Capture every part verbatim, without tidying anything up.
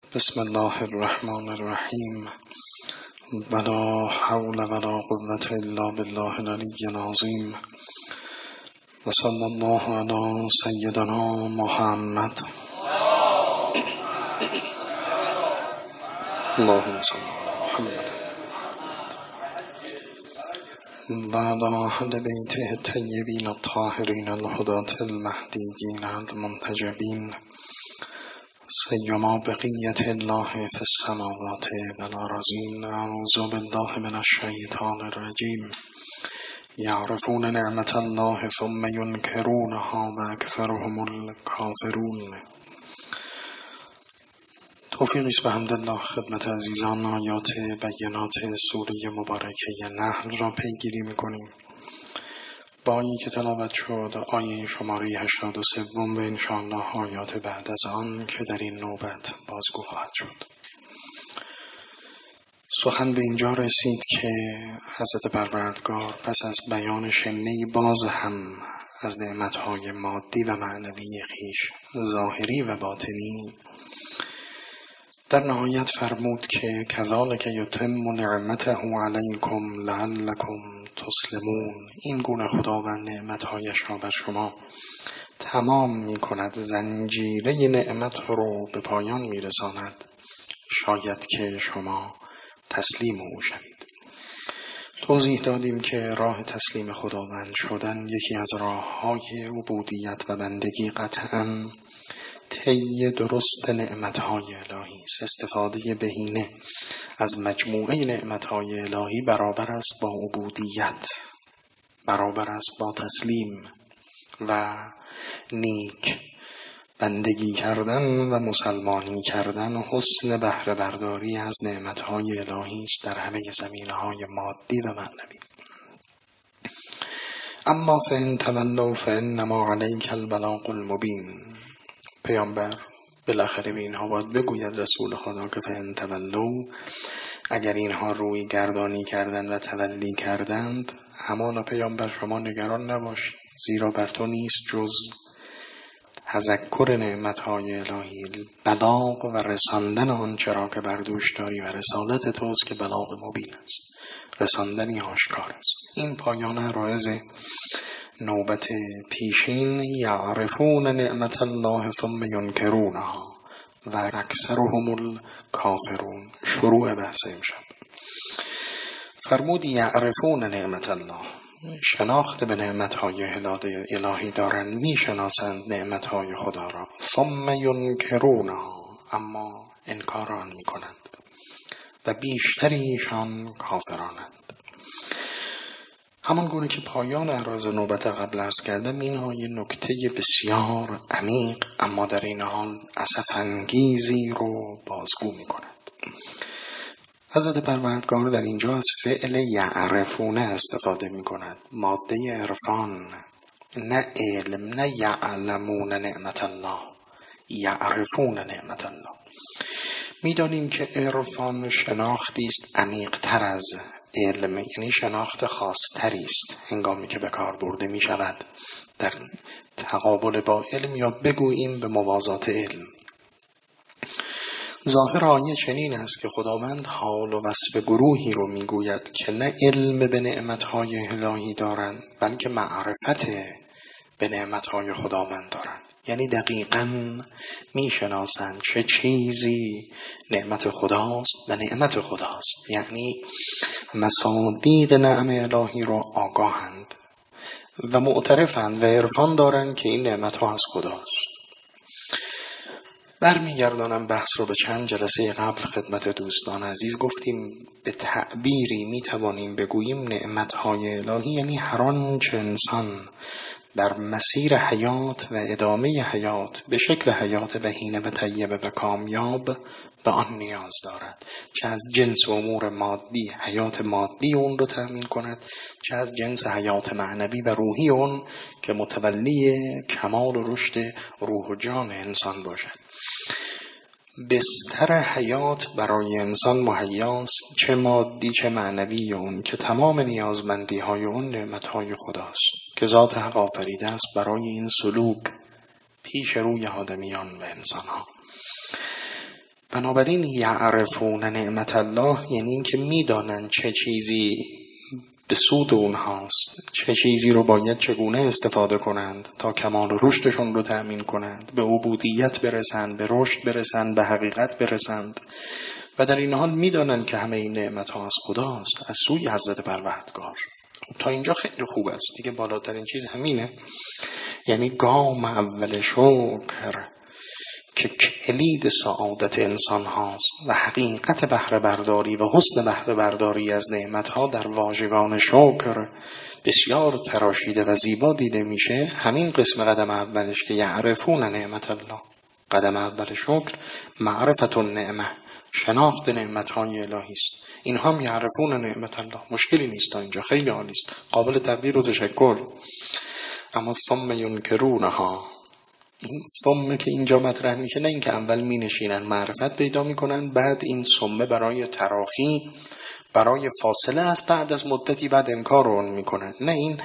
بسم الله الرحمن الرحیم ولا حول ولا قوة الا بالله العلی العظیم و صلی الله علی سیدنا محمد اللهم صل علی محمد و علی اهل بیته الطیبین الطاهرین الهداة المهدیین المنتجبین سیما بقیت الله فی السماوات والارضین. اعوذ بالله من الشیطان الرجیم. یعرفون نعمت الله ثم ینکرونها و اکثرهم الکافرون. توفیق است بحمدالله خدمت عزیزان آیات بینات سوره مبارکه نحل را پیگیری میکنیم. با آیه که تلاوت شد آیه شماره هشتاد و سه و انشاءالله آیات بعد از آن که در این نوبت بازگو خواهد شد. سخن به اینجا رسید که حضرت پروردگار پس از بیان شنه باز هم از نعمتهای مادی و معنوی خویش ظاهری و باطنی در نهایت فرمود که کذالک یتم نعمته علیکم لعلکم تسلمون. این گونه خداوند نعمتهایش را بر شما تمام می کند، زنجیره نعمت رو به پایان می رساند شاید که شما تسلیم او شوید. توضیح دادیم که راه تسلیم خداوند شدن یکی از راه‌های عبودیت و بندگی قطعاً طی درست نعمتهای الهی است. استفاده بهینه از مجموعه نعمتهای الهی برابر است با عبودیت، برابر است با تسلیم و نیک بندگی کردن و مسلمانی کردن و حسن بهره برداری از نعمتهای الهی است در همه زمینه‌های مادی و معنوی. اما فإن تولوا فإنما عليك البلاغ المبین. پیامبر بالاخره به اینها باید بگوید رسول خدا که فإن تولوا، اگر اینها روی گردانی کردند و تولی کردند، همانا پیامبر شما نگران نباشید، زیرا بر تو نیست جز تذکر نعمتهای الهی، بلاغ و رساندن آنچه را که بر دوش داری و رسالت توست که بلاغ مبین است، رساندنی آشکار است. این پایان عرایض نوبت پیشین. یعرفون نعمت الله ثم ینکرونها و اکثرهم الکافرون. شروع بحث امشب فرمود یعرفون نعمت الله، شناخت به نعمتهای الهی دارند، میشناسند نعمتهای خدا را. ثم ینکرونها، اما انکار آن میکنند و بیشتریشان کافرانند. همان گونه که پایان عرض نوبت قبل عرض کردم، اینها یه نکته بسیار عمیق اما در این حال اسف انگیزی رو بازگو می کند. حضرت پروردگار در اینجا از فعل یعرفونه استفاده می کند، ماده عرفان، نه علم، نه یعلمون نعمت الله، یعرفون نعمت الله. می دانیم که عرفان شناختی است عمیق تر از علم، یعنی شناخت خاص‌تری است هنگامی که به کار برده می شود در تقابل با علم، یا بگوییم به موازات علم. ظاهر آیه چنین است که خداوند حال و وصف گروهی رو می گوید که نه علم به نعمتهای الهی دارند بلکه معرفت به نعمتهای خداوند دارند، یعنی دقیقاً می شناسند چه چیزی نعمت خداست و نعمت خداست، یعنی مصادیق نعم الهی را آگاهند و معترفند و عرفان دارند که این نعمتها از خداست. برمیگردانم بحث رو به چند جلسه قبل خدمت دوستان عزیز. گفتیم به تعبیری می توانیم بگوییم نعمتهای الهی یعنی هر آنچه انسان در مسیر حیات و ادامه حیات به شکل حیات بهینه و طیبه و کامیاب به آن نیاز دارد، چه از جنس امور مادی حیات مادی اون رو تأمین کند، چه از جنس حیات معنوی و روحی اون که متولی کمال و رشد روح و جان انسان باشد. بستر حیات برای انسان مهیاست، چه مادی چه معنوی اون، که تمام نیازمندی های اون نعمت های خداست که ذات حق آفریده است برای این سلوک پیش روی آدمیان و انسان ها. بنابراین یعرفون نعمت الله یعنی این که میدانن چه چیزی به سود اونهاست، چه چیزی رو باید چگونه استفاده کنند تا کمال رشدشون رو تأمین کنند، به عبودیت برسند، به رشد برسند، به حقیقت برسند و در این حال میدانند که همه این نعمت ها از خداست، از سوی حضرت پروردگار. تا اینجا خیلی خوب است دیگه، بالاترین چیز همینه. یعنی گام اول شکر که کلید سعادت انسان هاست و حقیقت بهره برداری و حسن بهره برداری از نعمت ها در واژگان شکر بسیار تراشیده و زیبا دیده میشه. همین قسم قدم اولش که یعرفون نعمت الله، قدم اول شکر معرفت النعمه، شناخت نعمت های الهی است. این هم یعرفون نعمت الله، مشکلی نیست، تا اینجا خیلی عالی است، قابل تقدیر و تشکر. اما ثم ینکرونها، این ثمه که اینجا مطرح میشه نه اینکه اول می نشینن معرفت پیدا میکنن بعد این ثمه برای تراخی، برای فاصله است، بعد از مدتی بعد انکار اون میکنن. نه، این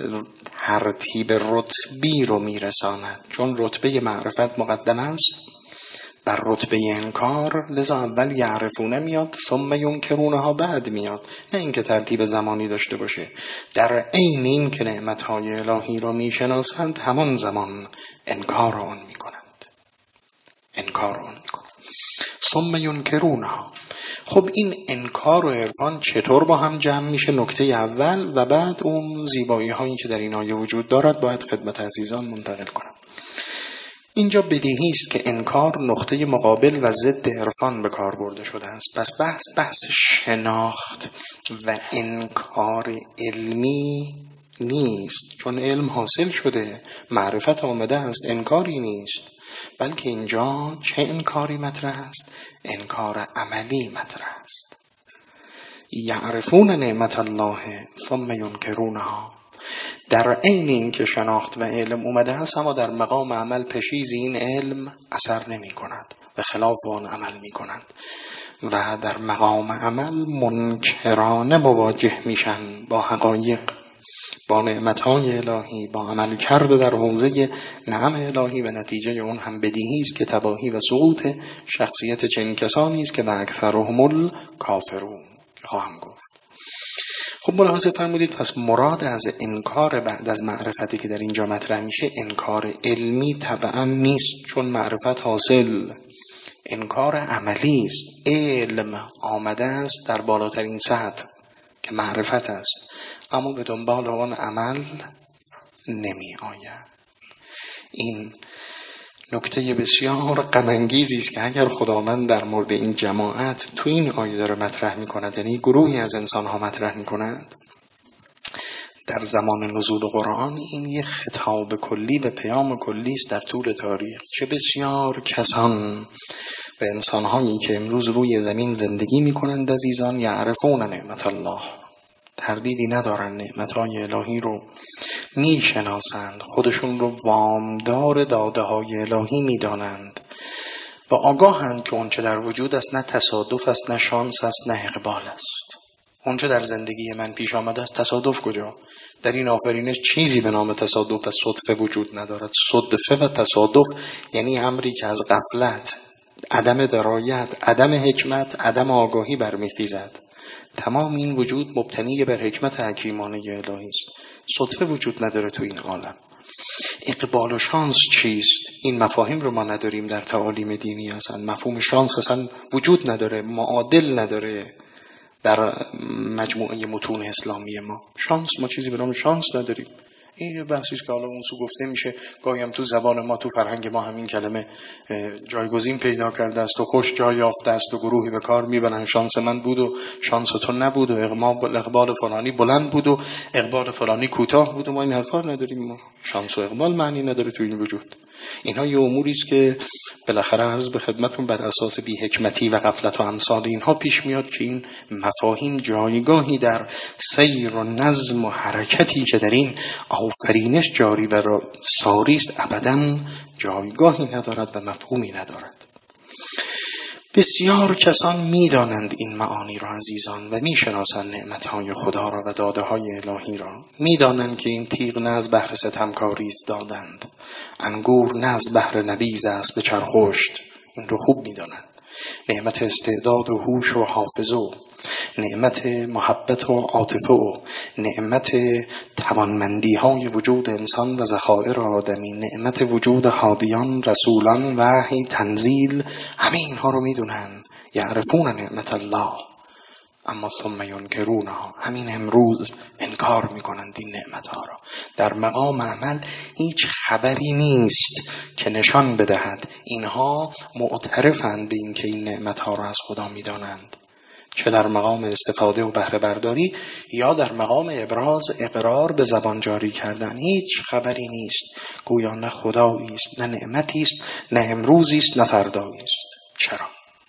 ترتیب رتبی رو میرساند، چون رتبه معرفت مقدم است بر رتبه انکار، لذا اول یعرفونه میاد ثم ینکرونها بعد میاد. نه اینکه ترتیب زمانی داشته باشه، در عین این که نعمتهای الهی رو میشناسند همان زمان انکار آن میکنند، انکار آن میکنند. ثم ینکرونها. خب این انکار و عرفان چطور با هم جمع میشه؟ نکته اول و بعد اون زیبایی هایی که در این آیه وجود دارد باید خدمت عزیزان منتقل کنم. اینجا بدیهی است که انکار نقطه مقابل و ضد عرفان به کار برده شده است. پس بحث بحث شناخت و انکار علمی نیست، چون علم حاصل شده، معرفت آمده است، انکاری نیست، بلکه اینجا چه انکاری مطرح است؟ انکار عملی مطرح است. یعرفون نعمت الله ثم ینکرونها، در عین این که شناخت و علم اومده است، اما در مقام عمل پشیز این علم اثر نمی کند، به خلاف آن عمل می کند و در مقام عمل منکرانه مواجه میشن با حقایق، با نعمتهای الهی، با عمل کرده در حوزه نعم الهی و نتیجه اون هم بدیهی است که تباهی و سقوط شخصیت چنین کسانی است که و اکثرهم الکافرون خواهم گفت. خب ملاحظه فرمودید پس مراد از انکار بعد از معرفتی که در اینجا مطرح میشه انکار علمی طبعا نیست، چون معرفت حاصل، انکار عملی است. علم آمده است در بالاترین سطح که معرفت است، اما به دنبال آن عمل نمی آید. این نکته بسیار غم انگیزی است که اگر خداوند در مورد این جماعت تو این آیه داره مطرح می کند، یعنی گروهی از انسان ها مطرح می کند در زمان نزول قرآن، این یک خطاب کلی به پیام کلی است در طول تاریخ. چه بسیار کسان و انسان هایی که امروز روی زمین زندگی می کنند عزیزان، یعرفون نعمت الله، تردیدی ندارن نعمتهای الهی رو میشناسند، خودشون رو وامدار داده های الهی میدانند و آگاهند که اونچه در وجود است نه تصادف است، نه شانس است، نه اقبال است. اونچه در زندگی من پیش آمده است تصادف کجا؟ در این آفرینش چیزی به نام تصادف و صدفه وجود ندارد. صدفه و تصادف یعنی امری که از غفلت، عدم درایت، عدم حکمت، عدم آگاهی برمیخیزد. تمام این وجود مبتنی بر حکمت حکیمانه الهی است. صدفه وجود نداره تو این عالم. اقبال و شانس چیست؟ این مفاهیم رو ما نداریم در تعالیم دینی اصلا. مفهوم شانس اصلا وجود نداره، معادل نداره در مجموعه متون اسلامی ما. شانس، ما چیزی به نام شانس نداریم. این یه بحثی است که حالا اون سو گفته میشه، گاهی هم تو زبان ما، تو فرهنگ ما همین کلمه جایگزین پیدا کرده است و خوش جای یافته است و گروهی به کار میبرن شانس من بود و شانس تو نبود و اقبال فلانی بلند بود و اقبال فلانی کوتاه بود و ما این حرفا نداریم. ما شانس و اقبال معنی نداره تو این وجود. اینها یه اموری است که بالاخره عرض به خدمتتون بر اساس بی حکمتی و غفلت و امثال اینها پیش میاد که این مفاهیم جایگاهی در سیر و نظم و حرکتی که در این آفرینش جاری و ساری است ابداً جایگاهی ندارد و مفهومی ندارد. بسیار کسان میدانند این معانی را عزیزان و میشناسند نعمتهای خدا را و داده های الهی را. میدانند که این تیغ نه از بهر ستمکاری است دادند، انگور نه از بهر نبیذ است به چرخشت. این رو خوب میدانند. نعمت استعداد و هوش و حافظه، نعمت محبت و عاطفه، نعمت توانمندی های وجود انسان و ذخایر آدمی، نعمت وجود هادیان، رسولان، وحی، تنزیل، همه اینها رو میدونن. یعرفون نعمت الله اما ثم ینکرونها، همین امروز انکار میکنند این نعمتها را. در مقام عمل هیچ خبری نیست که نشان بدهد اینها معترفند به این که این نعمتها را از خدا میدانند، چه در مقام استفاده و بهره برداری یا در مقام ابراز اقرار به زبان جاری کردن. هیچ خبری نیست، گویا نه خدایی است، نه نعمتی است، نه امروزی است، نه فردایی است. چرا؟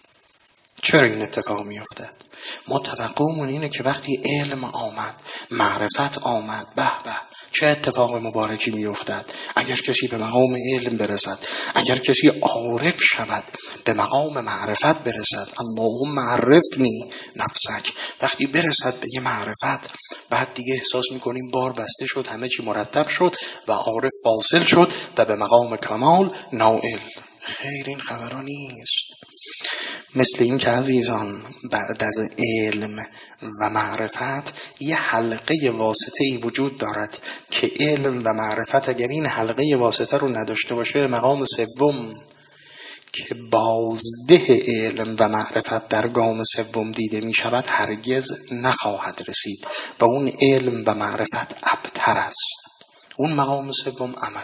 چرا این اتفاق میافتد؟ ما توقعمون اینه که وقتی علم آمد، معرفت آمد، به به چه اتفاق مبارکی میافتد. اگر کسی به مقام علم برسد، اگر کسی عارف شود، به مقام معرفت برسد، اللهم عرفنی نفسک، وقتی برسد به یه معرفت، بعد دیگه احساس میکنیم بار بسته شد، همه چی مرتب شد و عارف واصل شد و به مقام کمال نائل. خیر، این خبران نیست. مثل این که عزیزان بعد از علم و معرفت یه حلقه واسطه ای وجود دارد که علم و معرفت اگر این حلقه واسطه رو نداشته باشه، مقام سوم که بازده علم و معرفت در گام سوم دیده می شود هرگز نخواهد رسید و اون علم و معرفت ابتر است. اون مقام سوم عمل،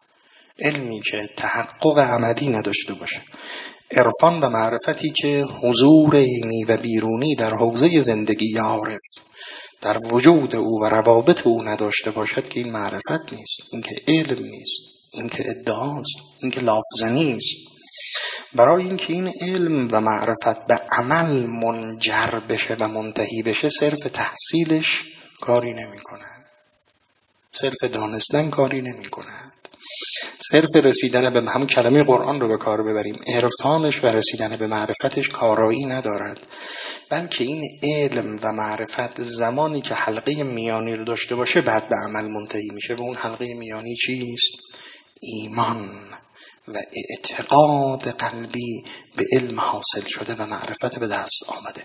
علمی که تحقق عملی نداشته باشه، عرفان و معرفتی که حضور عینی و بیرونی در حوزه زندگی عارف در وجود او و روابط او نداشته باشد، که این معرفت نیست، این که علم نیست، این که ادعاست، این که لفظ نیست. برای اینکه این علم و معرفت به عمل منجر بشه و منتهی بشه، صرف تحصیلش کاری نمی کنه، صرف دانستن کاری نمی کنه، صرف رسیدن به هم کلمه قرآن رو به کار ببریم، عرفانش و رسیدن به معرفتش کارایی ندارد، بلکه این علم و معرفت زمانی که حلقه میانی رو داشته باشه بعد به عمل منتهی میشه. و اون حلقه میانی چیست؟ ایمان و اعتقاد قلبی به علم حاصل شده و معرفت به دست آمده.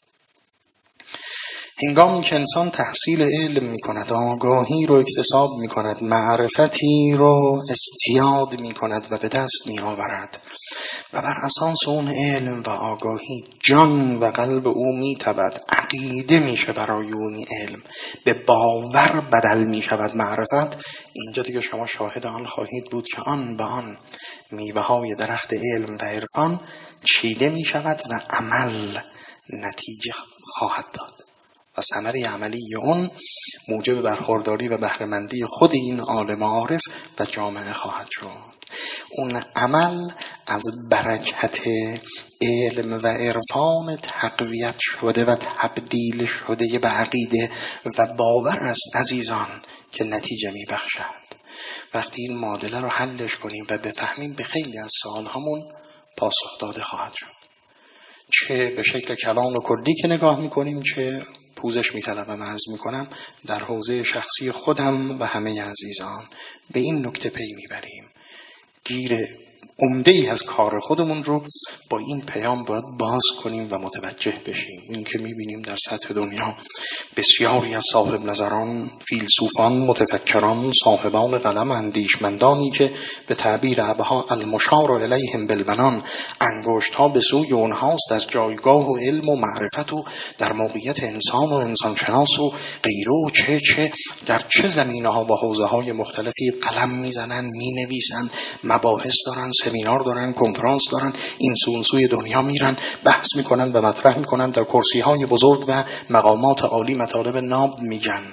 هنگامی که انسان تحصیل علم می کند، آگاهی رو اکتساب می کند، معرفتی رو استیاد می کند و به دست می آورد و بر اساس اون علم و آگاهی جان و قلب او می تبد، عقیده می شه برای اون علم، به باور بدل می شود معرفت. اینجا دیگه شما شاهد آن خواهید بود که آن به آن میوه های درخت علم و عرفان چیده می شود و عمل نتیجه خواهد داد و ثمره عملی اون موجب برخورداری و بهره‌مندی خود این عالم عارف و جامعه خواهد شد. اون عمل از برکت علم و عرفان تقویت شده و تبدیل شده به عقیده و باور است عزیزان که نتیجه می بخشد. وقتی این معادله رو حلش کنیم و بفهمیم، به خیلی از سوالهامون پاسخ داده خواهد شد، چه به شکل کلام و کلی که نگاه میکنیم، چه پوزش میطلبم عرض میکنم در حوزه شخصی خودم و همه عزیزان. به این نکته پی میبریم، گیر عمده ای از کار خودمون رو با این پیام باید باز کنیم و متوجه بشیم. این که میبینیم در سطح دنیا بسیاری از صاحب نظران، فیلسوفان، متفکران، صاحبان قلم، اندیشمندانی که به تعبیر ابها المشار الیهم بالبنان، انگشت ها به سوی اونهاست، از جایگاه و علم و معرفت و در موقعیت انسان و انسانشناس و غیره و چه چه در چه زمینه ها و حوزه های مختلفی قلم میزنن، مینویسن، مباحث دارن، سمینار دارن، کنفرانس دارن، این سو سوی دنیا میرن، بحث میکنن و مطرح میکنن، در کرسی های بزرگ و مقامات عالی مطالب ناب میگن.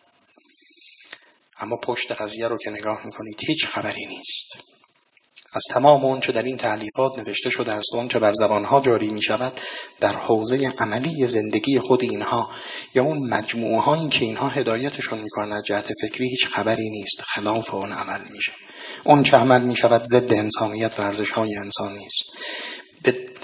اما پشت قضیه رو که نگاه میکنید هیچ خبری نیست. از تمام اون چه در این تألیفات نوشته شده است، اون چه بر زبانها جاری می شود در حوزه عملی زندگی خود اینها یا اون مجموعه هایی که اینها هدایتشون میکنن از جهت فکری، هیچ خبری نیست، خلاف اون عمل میشه. اون چه عمل می شود ضد انسانیت و ارزش های انسانی است. به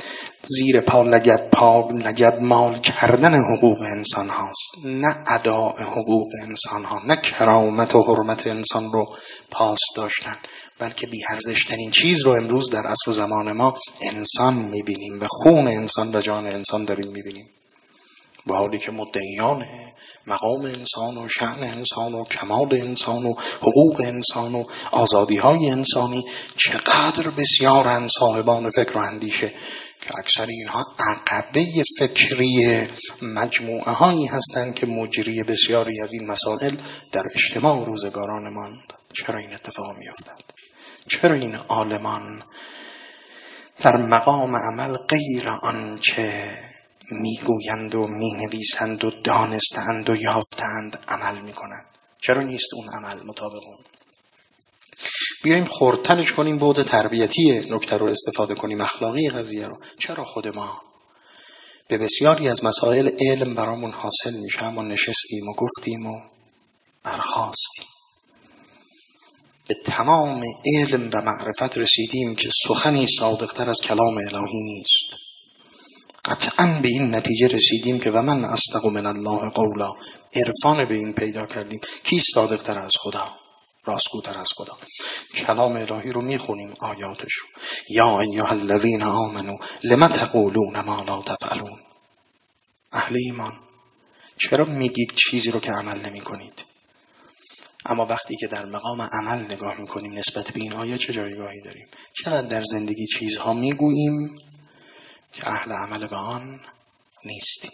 زیر پا لگد پا لگد مال کردن حقوق انسان هاست، نه اداء حقوق انسان ها، نه کرامت و حرمت انسان رو پاس داشتن، بلکه بی ارزش‌ترین چیز رو امروز در عصر و زمان ما انسان میبینیم و خون انسان و جان انسان داریم میبینیم، با حالی که مدعیان مقام انسان و شأن انسان و کمال انسان و حقوق انسان و آزادی های انسانی چقدر بسیارند صاحبان فکر و اندیشه که اکثر اینها عقبه فکری مجموعه هایی هستند که مجری بسیاری از این مسائل در اجتماع روزگاران ماند. چرا این اتفاق می افتد؟ چرا این عالمان در مقام عمل غیر آنچه میگویند و مینویسند و دانستند و یافتند عمل میکنند؟ چرا نیست اون عمل مطابق اون؟ بیاییم خردترش کنیم، بعد تربیتی نکته رو استفاده کنیم، اخلاقی قضیه رو. چرا خود ما به بسیاری از مسائل علم برامون حاصل میشه اما نشستیم و گفتیم و برخاستیم، به تمام علم و معرفت رسیدیم که سخنی صادقتر از کلام الهی نیست، قطعاً به این نتیجه رسیدیم که و من اصدق من الله قولا، عرفان به این پیدا کردیم کی صادقتر از خدا، راستگوتر از خدا. کلام الهی رو میخونیم، آیاتش رو، یا ایها الذین آمنوا لم تقولون ما لا تفعلون. اهل ایمان چرا میگید چیزی رو که عمل نمی کنید؟ اما وقتی که در مقام عمل نگاه میکنیم نسبت به این آیه چه جایگاهی داریم؟ چقدر در زندگی چیزها میگوییم که اهل عمل به آن نیستیم.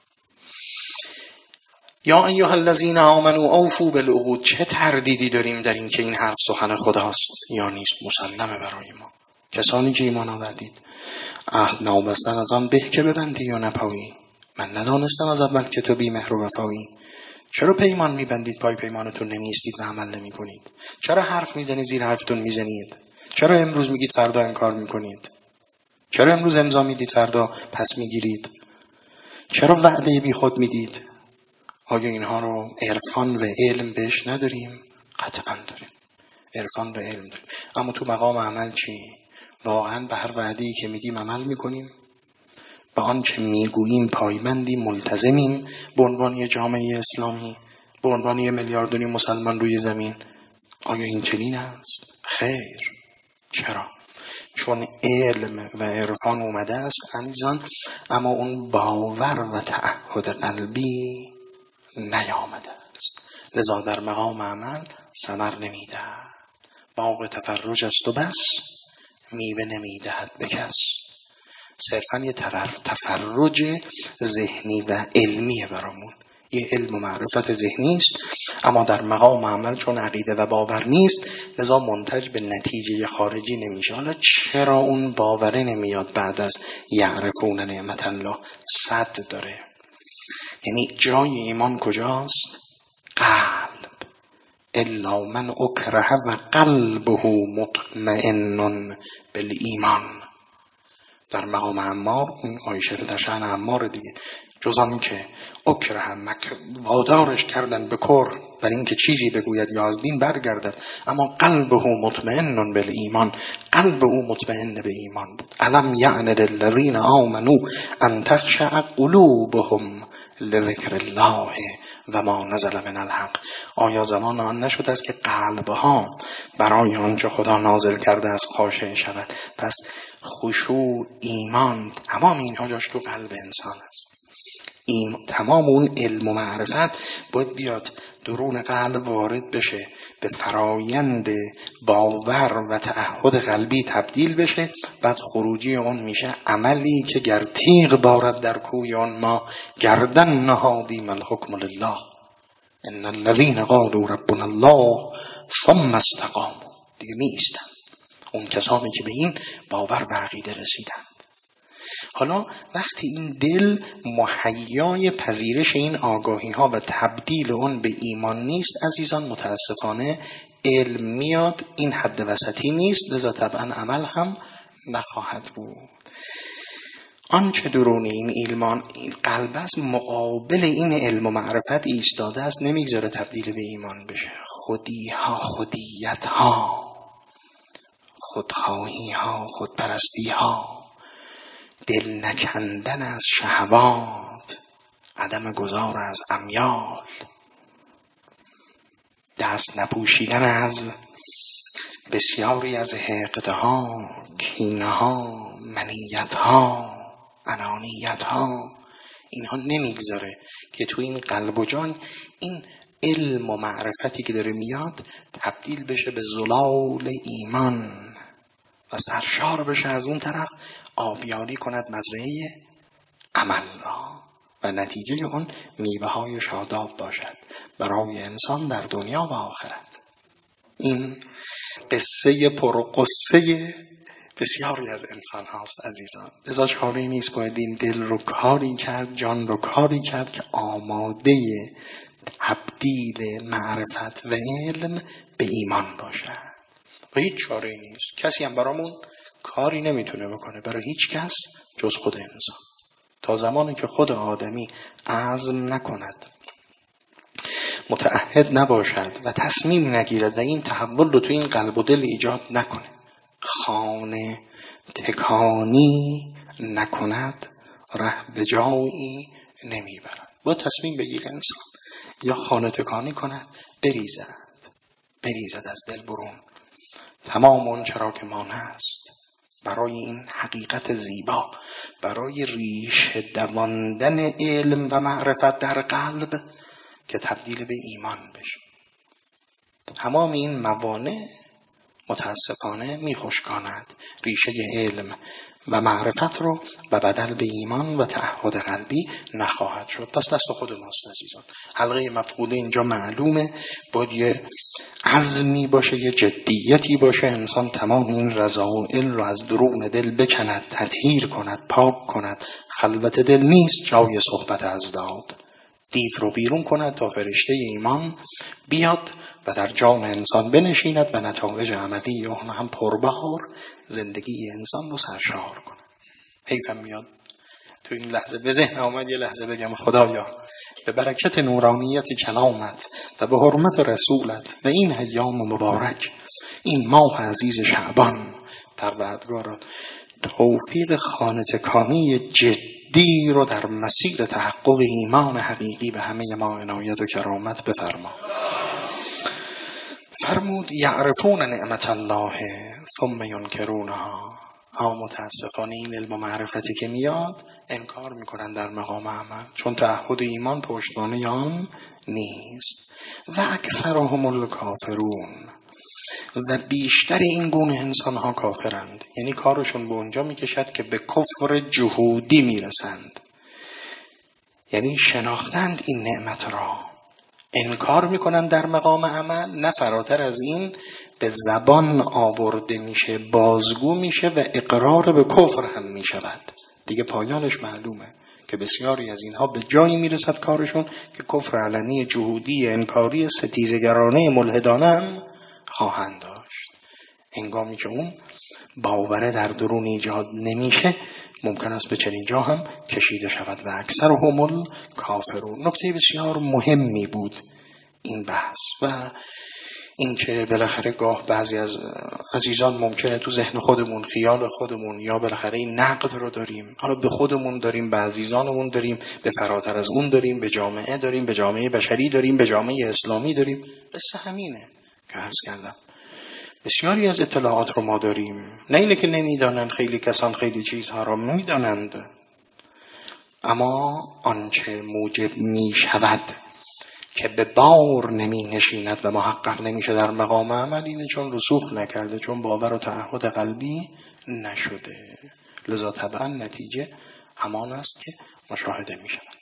یا ایها الذین آمنوا اوفوا بالعقود. چه تردیدی داریم در این که این حرف سخن خداست یا نیست؟ مسلمه برای ما کسانی که ایمان آوردید. عهد نابستن از آن به که ببندی یا نپایی؟ من ندانستم از اول که تو بی مهر و وفایی. چرا پیمان میبندید پای پیمانتون نمیستید و عمل نمی کنید؟ چرا حرف میزنید زیر حرفتون میزنید؟ چرا امروز میگید فردا انکار میکنید؟ چرا امروز امضا میدید فردا پس میگیرید؟ چرا وعده بی خود میدید؟ آیا اینها رو عرفان و علم بهش نداریم؟ قطعا داریم، عرفان و علم داریم. اما تو مقام عمل چی؟ واقعا به هر وعده‌ای که میدیم عمل میکنیم؟ به آنچه میگوییم پایبندیم، ملتزمیم به عنوان یه جامعه اسلامی، به عنوان یه میلیارد و نیم مسلمان روی زمین؟ آیا این چنین است؟ خیر. چرا؟ چون علم و عرفان اومده است عزیزان، اما اون باور و تعهد قلبی نیامده است، لذا در مقام عمل ثمر نمیده. باغ تفرج است و بس، میوه نمیدهد به کس. صرفا یه تفرج ذهنی و علمیه برامون، یه علم و معرفت ذهنی است، اما در مقام عمل چون عقیده و باور نیست لذا منتج به نتیجه خارجی نمیشه. حالا چرا اون باوره نمیاد بعد از یعرفون نعمت الله؟ صد داره. یعنی جای ایمان کجاست؟ قلب. الا من اکره و قلبه مطمئن بالایمان. در مقام عمار، این آیشه در شأن عمار دیگه، جز آن که اکره مک وادارش کردن به کفر بر این که چیزی بگوید یا از دین برگردد، اما قلبه مطمئن بالایمان، قلب او مطمئن به ایمان بود. الم یعن للذین آمنوا ان تخشع قلوبهم لذکر الله و ما نزل من الحق. آیا زمان آن نشد است که قلبها برای آنچه خدا نازل کرده از خاشع شود؟ پس خشوع، ایمان، تمام اینها جاش تو قلب انسان است. این تمام اون علم و معرفت باید بیاد درون قلب وارد بشه، به فرایند باور و تعهد قلبی تبدیل بشه، بعد خروجی اون میشه عملی که گر تیغ بارد در کوی آن ما گردن نهادیم الحکم لله ان الذین قالوا ربنا الله ثم استقاموا. دیگه نیستن اون کسانی که به این باور و عقیده رسیدن. حالا وقتی این دل مهیای پذیرش این آگاهی ها و تبدیل اون به ایمان نیست عزیزان، متاسفانه علم میاد، این حد وسطی نیست، لذا طبعا عمل هم نخواهد بود. آنچه درون این ایمان این قلب است مقابل این علم و معرفت ایستاده است، نمیگذاره تبدیل به ایمان بشه. خودی ها، خودیت ها، خودخواهی ها، خودپرستی ها، دل نکندن از شهوات، عدم گذار از امیال، دست نپوشیدن از بسیاری از حقدها، کینه‌ها، منیت‌ها، انانیت‌ها. اینها نمیگذاره که تو این قلب و جان این علم و معرفتی که داره میاد تبدیل بشه به زلال ایمان و سرشار بشه از اون طرف، آبیاری کند مزرعه عمل را و نتیجه اون میوه های شاداب باشد برای انسان در دنیا و آخرت. این قصه پرقصه بسیاری از انسان هاست عزیزان. لذا چاره نیست، باید این دل رو کاری کرد، جان رو کاری کرد که آماده تبدیل معرفت و علم به ایمان باشد و هیچ چاره نیست. کسی هم برامون کاری نمیتونه بکنه، برای هیچ کس جز خود انسان. تا زمانی که خود آدمی عزم نکند، متعهد نباشد و تصمیم نگیرد و این تحول رو تو این قلب و دل ایجاد نکنه، خانه تکانی نکند، ره به جایی نمیبرد. با تصمیم بگیر انسان، یا خانه تکانی کند، بریزد بریزد از دل برون تمام اون چرا که مانع است برای این حقیقت زیبا، برای ریشه دواندن علم و معرفت در قلب که تبدیل به ایمان بشه. تمام این موانع متاسفانه میخشکاند ریشه علم و معرفت رو و بدل به ایمان و تعهد قلبی نخواهد شد. پس دست خود ماست عزیزان. حلقه مفقوده اینجا معلومه، باید یه عزمی باشه، یه جدیتی باشه، انسان تمام این رذائل رو از درون دل بکند، تطهیر کند، پاک کند. خلوت دل نیست جای صحبت ازداد، دیو رو بیرون کند تا فرشته ایمان بیاد و در جان انسان بنشیند و نتایج عملی اون هم پربهار زندگی انسان رو سرشار کند. حیفم میاد تو این لحظه به ذهن آمد یه لحظه بگم خدایا به برکت نورانیت کلامت و به حرمت رسولت و این ایام مبارک، این ماه عزیز شعبان، پروردگارا توفیق خانه تکانی جدی رو در مسیر تحقق ایمان حقیقی به همه ما عنایت و کرامت بفرما. فرمود یعرفون نعمت الله ثم ینکرونها. ها متاسفانه این علم و معرفتی که میاد انکار میکنن در مقام عمل، چون تعهد ایمان پشتوانه آن نیست. و اکثرهم الکافرون، و بیشتر این گونه انسان ها کافرند، یعنی کارشون به اونجا میکشد که به کفر جهودی میرسند، یعنی شناختند این نعمت را، انکار میکنن در مقام عمل، نه فراتر از این به زبان آورده میشه، بازگو میشه و اقرار به کفر هم میشود. دیگه پایانش معلومه که بسیاری از اینها به جایی میرسد کارشون که کفر علنی جهودی انکاری ستیزگرانه ملحدانه هم خواهند داشت. هنگامی که اون باوره در درون ایجاد نمیشه، ممکن است به چنین جا هم کشیده شود. و اکثر همول کافرون. نکته بسیار مهمی بود این بحث و این که بالاخره گاه بعضی از عزیزان ممکنه تو ذهن خودمون، خیال خودمون، یا بالاخره این نقد رو داریم، حالا به خودمون داریم، به عزیزانمون داریم، به فراتر از اون داریم، به جامعه داریم، به جامعه بشری داریم، به جامعه اسلامی داریم. قصه همینه که عرض کردم. بسیاری از اطلاعات رو ما داریم، نه اینه که نمیدانند، خیلی کسان خیلی چیزها را میدانند، اما آنچه موجب می شود که به بار نمی نشیند و محقق نمیشه در مقام عمل، اینه چون رسوخ نکرده، چون باور و تعهد قلبی نشده. لذا طبعا نتیجه همان است که مشاهده می شود.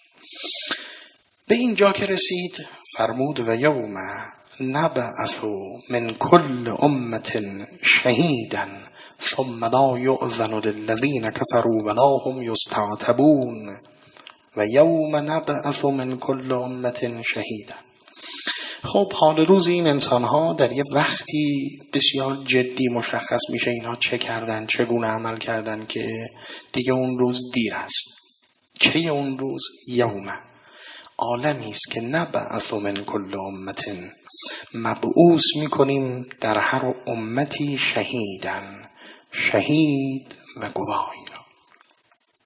به اینجا که رسید فرمود و یوم نبعث من کل امت شهیدا ثم لا یؤذن للذین کفروا ولا هم یستعتبون. و یوم نبعث من کل امت شهیدا. خب حال روز این انسان ها در یه وقتی بسیار جدی مشخص میشه اینها چه کردن، چگونه عمل کردن، که دیگه اون روز دیر است. چه اون روز؟ یوم، عالمی است که نبعث من کل امت، مبعوث میکنیم در هر امتی شهیدن، شهید و گواهی را.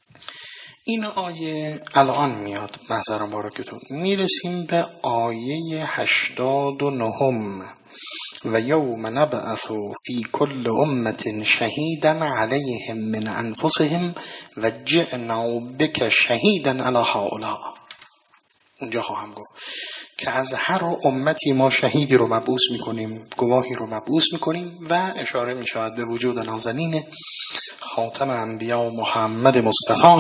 این آیه الان میاد محضر مبارکتون. میرسیم به آیه هشتاد و نهم و یوم نبعث فی کل امة شهیدا علیهم من انفسهم و جئنا بک شهیدا علی هؤلاء. اونجا خواهم گفت که از هر امتی ما شهیدی رو مبعوث میکنیم، گواهی رو مبعوث میکنیم و اشاره میشود به وجود نازنین خاتم انبیا محمد مصطفی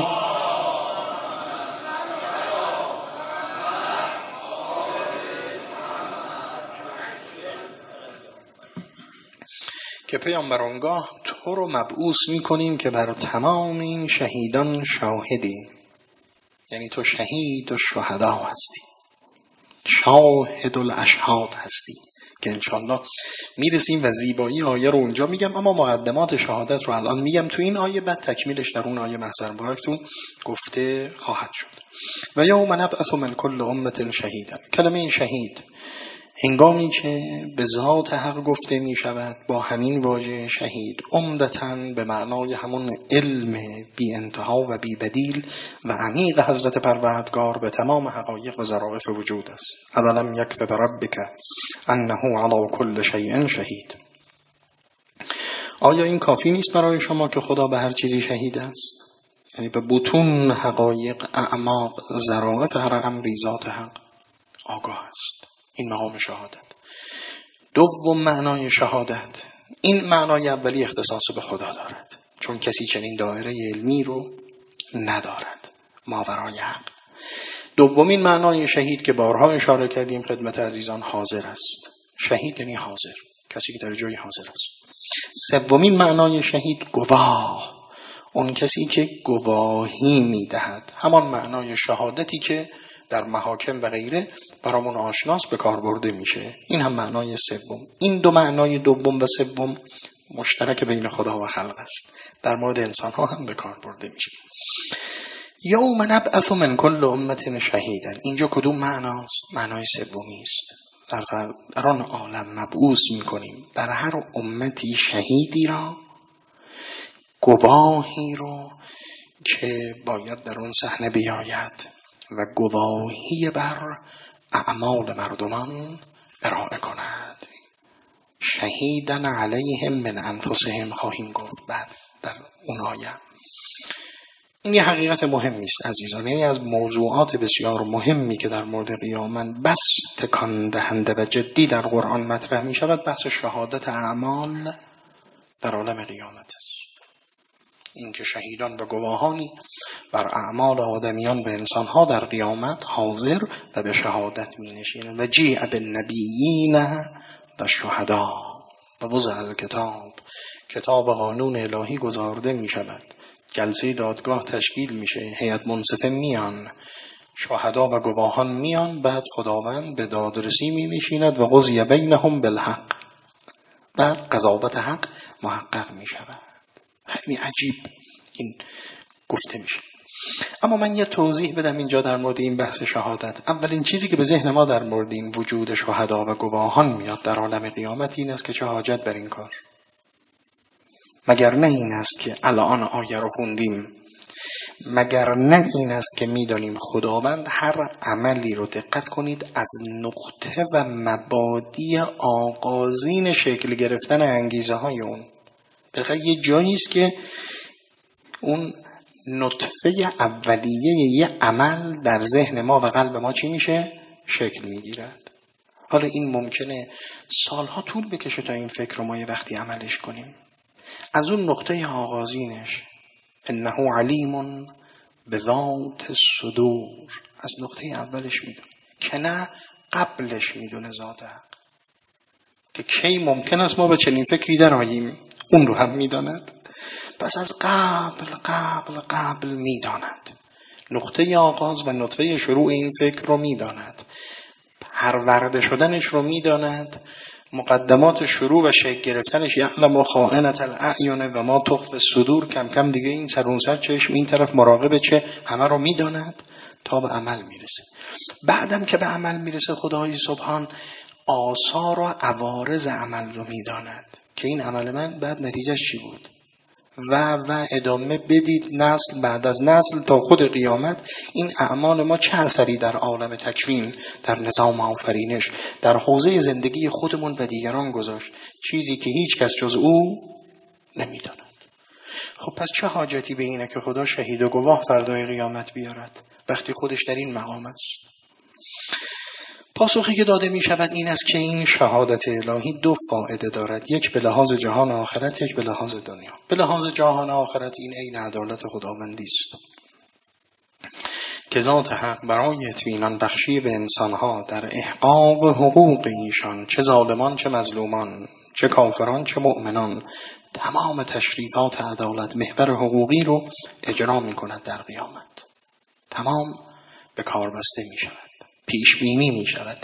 که پیامبرانگاه تو رو مبعوث میکنیم که بر تمام این شهیدان شاهدی. یعنی تو شهید و شهدا هستی، شاهد الاشهاد هستی که انشالله میرسیم و زیبایی آیه رو اونجا میگم، اما مقدمات شهادت رو الان میگم تو این آیه، بعد تکمیلش در اون آیه محضر مبارکتون گفته خواهد شد. و یوم نبعث من کل امة شهیدا. کلمه این شهید هنگامی که به ذات حق گفته می شود با همین واژه شهید عمدتاً به معنای همون علم بی انتها و بی بدیل و عمیق حضرت پروردگار به تمام حقایق و ظرافت وجود است. اولم یکف بربک انه علی کل شیء شهید. آیا این کافی نیست برای شما که خدا به هر چیزی شهید است؟ یعنی به بطون حقایق، اعماق، ظرافت هر امری ذات حق آگاه است. این مقام شهادت. دوم معنای شهادت، این معنای اولی اختصاص به خدا دارد، چون کسی چنین دایره علمی رو ندارد ماورای حق. دومین معنای شهید که بارها اشاره کردیم خدمت عزیزان حاضر است. شهید یعنی حاضر، کسی که در جای حاضر است. سومین معنای شهید گواه، اون کسی که گواهی میدهد، همان معنای شهادتی که در محاکم و غیره برامون آشناس به کار برده میشه. این هم معنای سوم. این دو معنای دوم و سوم مشترک بین خدا و خلق است، در مورد انسان ها هم به کار برده میشه. یوم نبعث من کل امة شهیدا، اینجا کدوم معناست؟ معنای سومی است. در, در آن عالم مبعوث میکنیم بر هر امتی شهیدی را، گواهی رو که باید در اون صحنه بیاید و گواهی بر اعمال مردمان ارائه کند. شهیدن علیهم من انفسهم خواهیم گفت بعد در اون آیه. این یه حقیقت مهمی است عزیزان، یعنی از موضوعات بسیار مهمی که در مورد قیامت بس تکان دهنده و جدی در قرآن مطرح می شود، بحث شهادت اعمال در عالم قیامت است. این که شهیدان و گواهانی بر اعمال آدمیان به انسانها در قیامت حاضر و به شهادت می نشینند. و جیع بالنبیین و شهدا و وضع الکتاب، کتاب قانون الهی گزارده می شود، جلسه دادگاه تشکیل میشه، هیئت منصفه میان، شهدا و گواهان میان، بعد خداوند به دادرسی می نشیند و قضی بینهم بالحق، بعد قضاوت حق محقق می شود. خیلی عجیب این گفته میشه. اما من یه توضیح بدم اینجا در مورد این بحث شهادت. اولین چیزی که به ذهن ما در مورد این وجود شهدا و گواهان میاد در عالم قیامت این است که چه حاجت بر این کار؟ مگر نه این است که الان آیه رو خوندیم، مگر نه این است که میدانیم خداوند هر عملی رو، دقت کنید، از نقطه و مبادی آغازین شکل گرفتن انگیزه های اون، بلکه یه جایی است که اون نطفه اولیه یه عمل در ذهن ما و قلب ما چی میشه؟ شکل میگیرد. حالا این ممکنه سالها طول بکشه تا این فکر رو ما یه وقتی عملش کنیم. از اون نقطه آغازینش انه علیم بذات الصدور، از نقطه اولش میدونه که نه قبلش میدونه ذات حق، که کی ممکن است ما به چنین فکری درآییم اون رو هم میداند. پس از قبل قبل قبل میداند، نقطه آغاز و نطفه شروع این فکر رو میداند، پرورده شدنش رو میداند، مقدمات شروع و شکل گرفتنش، یعلم خائنة الاعین و ما تخفی الصدور، کم کم دیگه این سر اون سر چشم این طرف مراقب چه، همه رو میداند تا به عمل میرسه. بعدم که به عمل میرسه خدای سبحان آثار و عوارض عمل رو میداند که این عمل من بعد نتیجهش چی بود و و ادامه بدید نسل بعد از نسل تا خود قیامت. این اعمال ما چه اثری در عالم تکوین، در نظام آفرینش، در حوزه زندگی خودمون و دیگران گذاشت؟ چیزی که هیچ کس جز او نمیداند. خب پس چه حاجتی به اینه که خدا شهید و گواه فردای قیامت بیارد وقتی خودش در این مقام است؟ پاسخی که داده می شود این است که این شهادت الهی دو فایده دارد، یک به لحاظ جهان آخرت، یک به لحاظ دنیا. به لحاظ جهان آخرت این عین عدالت خداوندی است که ذات حق برای اطمینان بخشی به انسانها در احقاق حقوق ایشان، چه ظالمان چه مظلومان، چه کافران چه مؤمنان، تمام تشریفات عدالت محور حقوقی رو اجرا می کند در قیامت. تمام به کار بسته می شود، پیش بینی می شود.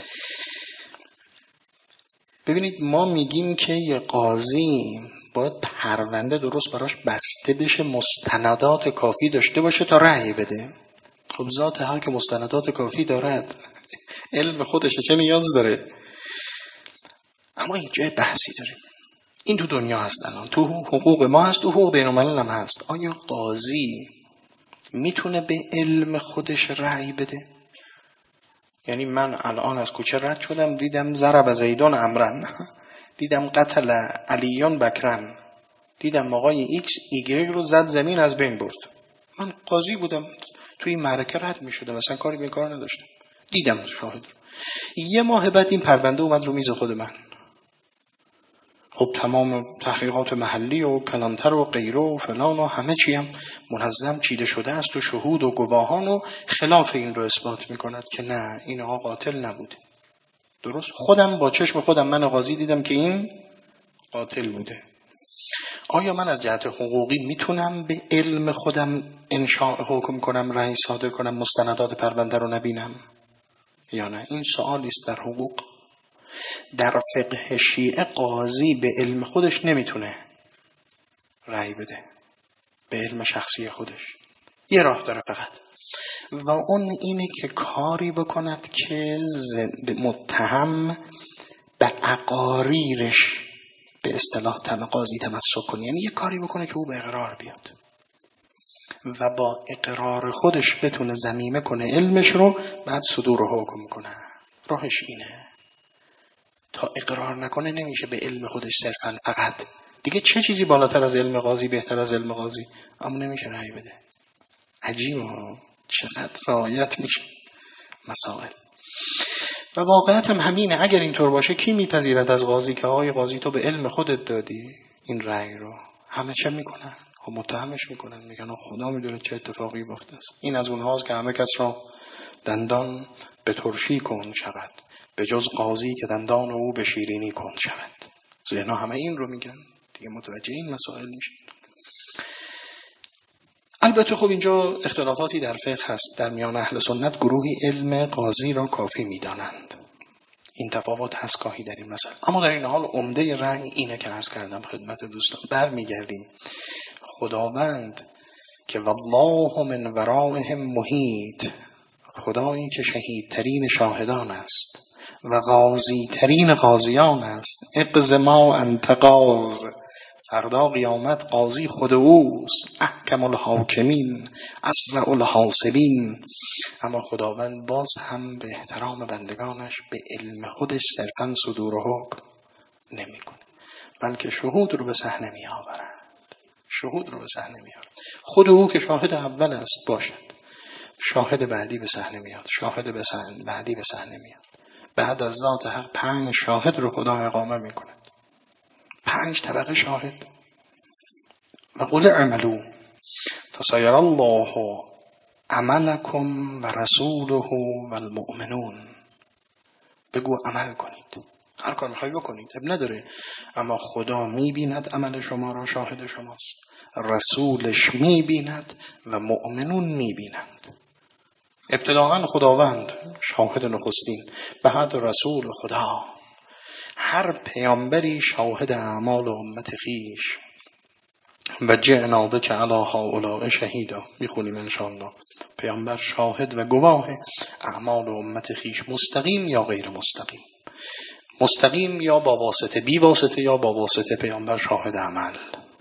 ببینید ما میگیم که یه قاضی باید پرونده درست براش بسته بشه، مستندات کافی داشته باشه تا رأی بده. خب ذات حق که مستندات کافی دارد، علم خودشه، چه نیاز داره؟ اما اینجا بحثی داریم. این تو دنیا هست الان، تو حقوق ما هست، تو حقوق بین الملل هم هست. آیا قاضی میتونه به علم خودش رأی بده؟ یعنی من الان از کوچه رد شدم دیدم ضرب زیدان امرن، دیدم قتل علیان بکرن، دیدم آقای ایکس ایگرگ رو زد زمین از بین برد. من قاضی بودم توی معرکه رد می شدم، مثلا کاری به کار نداشتم، دیدم شاهد رو. یه ماه بعد این پرونده اومد رو میز خود من. خب تمام تحقیقات محلی و کلانتر و غیره و فلان و همه چی هم منظم چیده شده است و شهود و گواهان و خلاف این رو اثبات میکند که نه، این آقا قاتل نبوده. درست خودم با چشم خودم من قاضی دیدم که این قاتل بوده. آیا من از جهت حقوقی میتونم به علم خودم انشاء حکم کنم، رأی صادر کنم، مستندات پرونده رو نبینم یا نه؟ این سوالی است در حقوق. در فقه شیعه قاضی به علم خودش نمیتونه رأی بده، به علم شخصی خودش. یه راه داره فقط، و اون اینه که کاری بکند که متهم به عقاریرش به اصطلاح تم قاضی تمسک کنه، یعنی یه کاری بکنه که او به اقرار بیاد و با اقرار خودش بتونه ضمیمه کنه علمش رو، بعد صدور و حکم کنه. راهش اینه. تا اقرار نکنه نمیشه به علم خودش صرفا فقط. دیگه چه چیزی بالاتر از علم قاضی، بهتر از علم قاضی؟ اما نمیشه رأی بده. عجیبه چقدر رعایت میشه مسائل. و واقعیت هم همینه. اگر اینطور باشه کی میپذیرد از قاضی که آقای قاضی تو به علم خودت دادی این رأی رو؟ همه چه میکنن؟ خب متهمش میکنن، میگن خدا میدونه چه اتفاقی باخته است. این از اونهاست که همه کس را دندان به ترشی کن شود، به جز قاضی که دندان او به شیرینی کن شود. ذهن‌ها همه این رو میگن دیگه، متوجه این مسائل میشن. البته خب اینجا اختلافاتی در فقه هست. در میان اهل سنت گروهی علم قاضی را کافی میدانند. این تفاوت هست گاهی در این مسئله، اما در این حال عمده رأی اینه که عرض کردم خدمت دوستان. برمیگردیم خداوند که والله من ورائهم محیط، خدایی که شهیدترین شاهدان است و قاضی ترین قاضیان است. اقض ما انت قاض، فردا قیامت قاضی خود اوست. احکم الحاکمین اسرع الحاسبین. اما خداوند باز هم به احترام بندگانش به علم خودش صرفاً صدور و حکم نمی کنه، بلکه شهود رو به صحنه می آورد. شهود رو به صحنه می آورد. خود او که شاهد اول است باشد، شاهد بعدی به صحنه میاد، شاهد به صحنه بعدی به صحنه میاد. بعد از ذات حق پنج شاهد رو خدا اقامه میکند، پنج طبقه شاهد. و قل اعملوا فسیر الله عملکم و رسوله و المؤمنون. بگو عمل کنید، هر کار میخوای بکنید، اب نداره، اما خدا میبیند عمل شما را، شاهد شماست، رسولش میبیند و مؤمنون میبینند. ابتداءً خداوند شاهد نخستین، بعد رسول خدا. هر پیامبری شاهد اعمال امت خیش. و جئنا بک علی هؤلاء شهیدا. میخونیم انشاءالله. پیامبر شاهد و گواه اعمال امت خیش، مستقیم یا غیر مستقیم. مستقیم یا با واسطه، بی واسطه یا با واسطه، پیامبر شاهد عمل.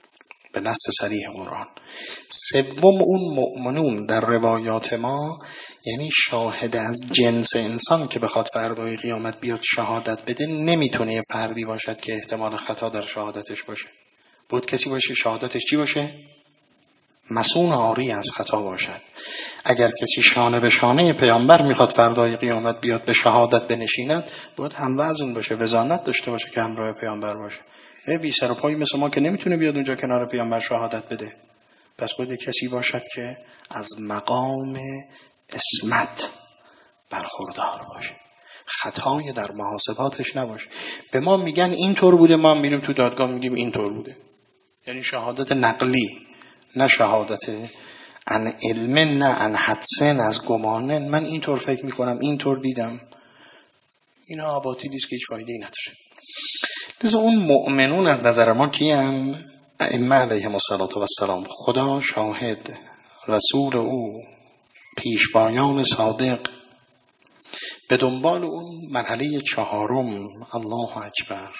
به نص صریح قرآن. سوم اون مؤمنون در روایات ما یعنی شاهد از جنس انسان که بخواد فردای قیامت بیاد شهادت بده نمیتونه یه فردی باشد که احتمال خطا در شهادتش باشه. بود کسی باشه شهادتش چی باشه؟ مسون عاری از خطا باشد. اگر کسی شانه به شانه پیامبر میخواد فردای قیامت بیاد به شهادت بنشیند باید هم وزن باشه، وزانت داشته باشه که همراه پیامبر باشه. ای بی سر و پایی مثل ما که نمیتونه بیاد اونجا کنار پیامبر شهادت بده. پس باید کسی باشد که از مقام عصمت برخوردار باشه، خطای در محاسباتش نباشه. به ما میگن اینطور بوده، ما میریم تو دادگاه میگیم اینطور بوده. یعنی شهادت نقلی، نه شهادت ان علم، نه ان حدسن، از گمانه. من اینطور فکر میکنم، اینطور دیدم. اینا آباطیلی است که هیچ فایده‌ای نداره. لذا اون مؤمنون از نظر ما کیان؟ ائمه علیهم السلام. خدا شاهد، رسول او، پیشوایان صادق. به دنبال اون مرحله چهارم، الله اکبر،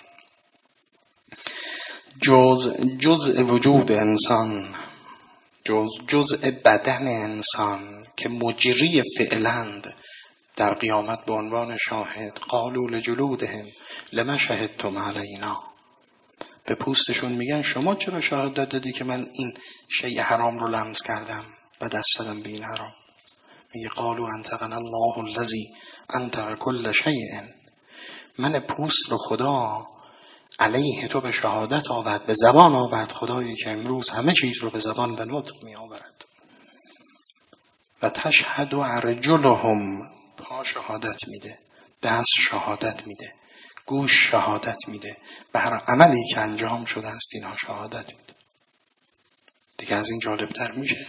جز جزء وجود انسان، جز جزء بدن انسان که مجری فعلند در قیامت به عنوان شاهد. قالوا لجلودهم لما شهدتم علینا. به پوستشون میگن شما چرا شهادت دادی که من این شیء حرام رو لمس کردم و دست زدم به این حرام؟ میگه قالوا انطقنا الله الذی انطق کل شیء. من پوست رو خدا علیه تو به شهادت آورد، به زبان آورد، خدایی که امروز همه چیز رو به زبان و نطق می آورد. و تشهد ارجلهم، پا شهادت میده، دست شهادت میده، گوش شهادت میده، به هر عملی که انجام شده است اینها شهادت میده. دیگه از این جالبتر میشه؟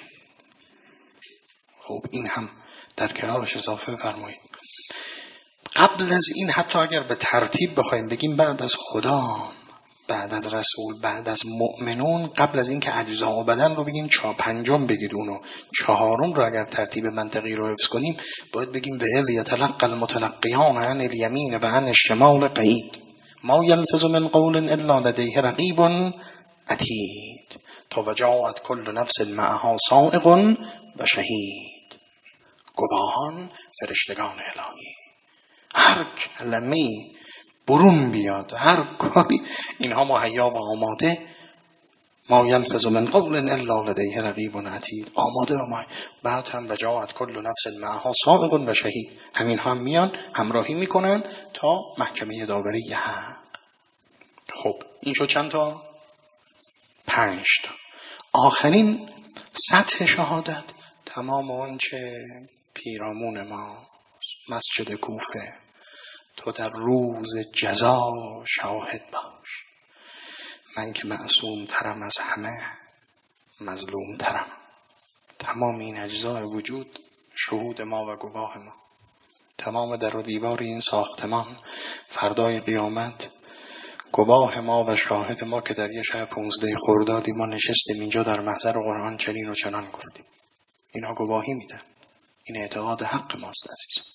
خب این هم در کنارش اضافه فرمایید. قبل از این حتی اگر به ترتیب بخوایم بگیم بعد از خدا، بعد از رسول، بعد از مؤمنون، قبل از این که اجزاء بدن رو بگیم چا پنجم بگید اونو، چهارم رو اگر ترتیب منطقی رو حفظ کنیم باید بگیم به اذ یتلقى المتلقیان عن الیمین و عن الشمال قعید ما یلفظ من قول الا لدیه رقیب عتید تا وجاءت کل نفس معها سائق و شهید. گواهان فرشتگان الهی، هر کلمه برون بیاد، هر کاری، اینها مهیا و آماده. ما یلفظ من قول الا لدیه رقیب عتید، آماده و ما. بعد هم وجاءت کل نفس معها سائق و شهید، همین هم میان همراهی میکنن تا محکمه داوری حق. خب این شد چند تا؟ پنج تا. آخرین سطح شهادت تمام اون چه پیرامون ما، مسجد کوفه، تو در روز جزا شاهد باش. من که معصوم ترم از همه، مظلوم ترم. تمام این اجزای وجود شهود ما و گواه ما. تمام در و دیوار این ساختمان فردای قیامت گواه ما و شاهد ما که در یه شب پونزده خردادی ما نشستیم اینجا در محضر قرآن چنین و چنان گفتیم. اینا گواهی میدن. این اعتقاد حق ماست عزیز.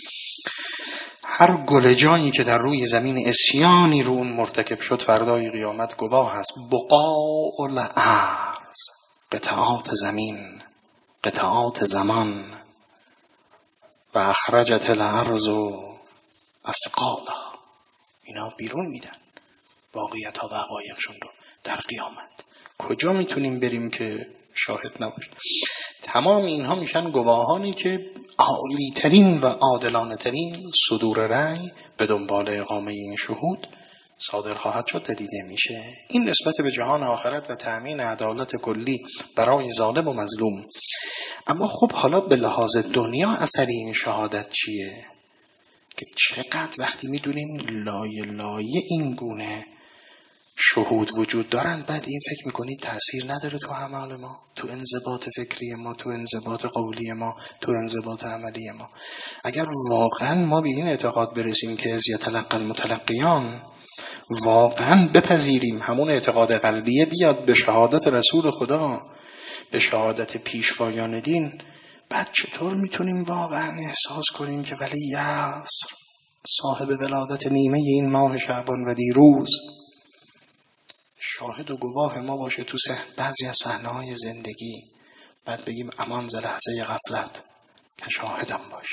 هر گل جایی که در روی زمین اسیانی رو اون مرتکب شد فردای قیامت گواه هست. بقاء الارض، قطعات زمین، قطعات زمان. و اخرجت الارض اثقالها، اینا بیرون میدن واقعیت ها و حقایقشون رو در قیامت. کجا میتونیم بریم که شاهد نباشیم؟ تمام اینها میشن گواهانی که عالی ترین و عادلانه ترین صدور رأی به دنبال اقامه این شهود صادر خواهد شد و دیده میشه. این نسبت به جهان آخرت و تأمین عدالت کلی برای ظالم و مظلوم. اما خب حالا به لحاظ دنیا اثر این شهادت چیه؟ که چقدر وقتی میدونیم لایه لایه این گونه شهود وجود دارن، بعد این فکر میکنید تأثیر نداره تو اعمال ما، تو انضباط فکری ما، تو انضباط قولی ما، تو انضباط عملی ما. اگر واقعا ما به این اعتقاد برسیم که از یتلقی المتلقیان، واقعا بپذیریم همون اعتقاد قلبیه بیاد به شهادت رسول خدا، به شهادت پیشوایان دین، بعد چطور میتونیم واقعا احساس کنیم که ولی یعصر صاحب ولادت نیمه این ماه شعبان و دیروز شاهد و گواه ما باشه تو بعضی از صحنه‌های زندگی، بعد بگیم امان ز لحظه غفلت که شاهدم باش.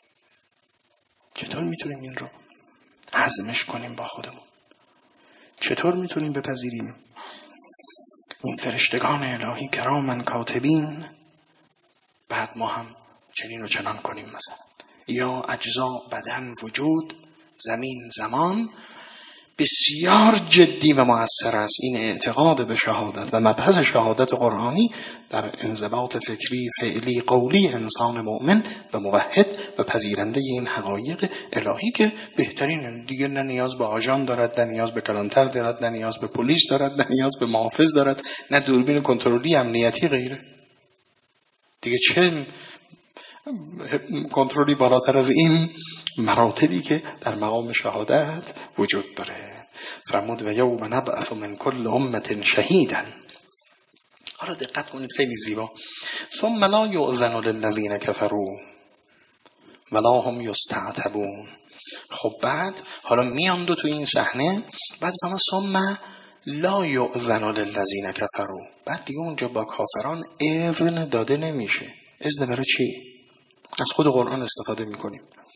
چطور میتونیم این رو هضمش کنیم با خودمون؟ چطور میتونیم بپذیریم این فرشتگان الهی کرامن کاتبین بعد ما هم چنین و چنان کنیم؟ مثلا یا اجزا بدن وجود زمین زمان بسیار جدی و مؤثر است این اعتقاد به شهادت و مبحث شهادت قرآنی در انضباط فکری فعلی قولی انسان مؤمن و موحد و پذیرنده این حقایق الهی که بهترین دیگه نه نیاز به آژان دارد، نه نیاز به کلانتر دارد، نه نیاز به پلیس دارد، نه نیاز به محافظ دارد، نه دوربین کنترلی امنیتی غیره. دیگه چه کنترلی بالاتر از این مراتبی که در مقام شهادت وجود داره. فرمود و یوم نبعث من کل امة شهیدا. حالا دقت کنید خیلی زیبا. ثم لا یؤذن للذین کفروا ولا هم یستعتبون. خب بعد حالا میان دو تو این صحنه، بعد فرمود ثم لا یؤذن للذین کفروا. بعد دیگه اونجا با کافران اذن داده نمیشه. اذن برای چی؟ از خود قرآن استفاده میکنیم.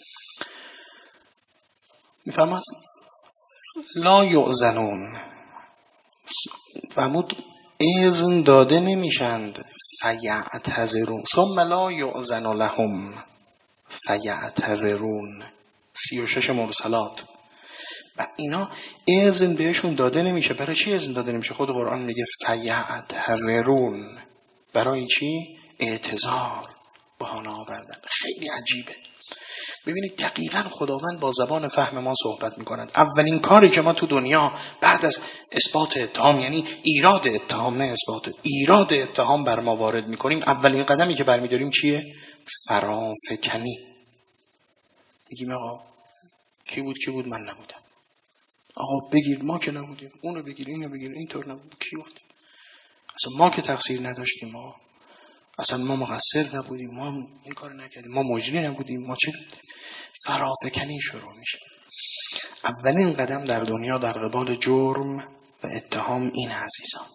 میفرماد لا یؤذنون، فرمود اذن داده نمیشند. فیعتذرون ثم لا یؤذن لهم فیعتذرون. سی و شش مرسلات. و اینا اذن بهشون داده نمیشه. برای چی اذن داده نمیشه؟ خود قرآن میگه فیعتذرون. برای چی؟ اعتذار، بهانه آوردن. خیلی عجیبه. ببینید دقیقاً خداوند با زبان فهم ما صحبت می‌کند. اولین کاری که ما تو دنیا بعد از اثبات اتهام، یعنی ایراد اتهام، نه اثبات، ایراد اتهام بر ما وارد می‌کنیم، اولین قدمی که برمی‌داریم چیه؟ فرافکنی. میگیم آقا کی بود کی بود من نبودم. آقا بگیر ما که نبودیم، اونو بگیر اینو بگیر، اینطور نبود، کی بود؟ اصلا ما که تقصیر نداشتیم، ما اصلا ما مقصر نبودیم، ما این کار نکردیم، ما مجری نبودیم، ما چه؟ فرافکنی شروع میشه. اولین قدم در دنیا در قبال جرم و اتهام این عزیزان.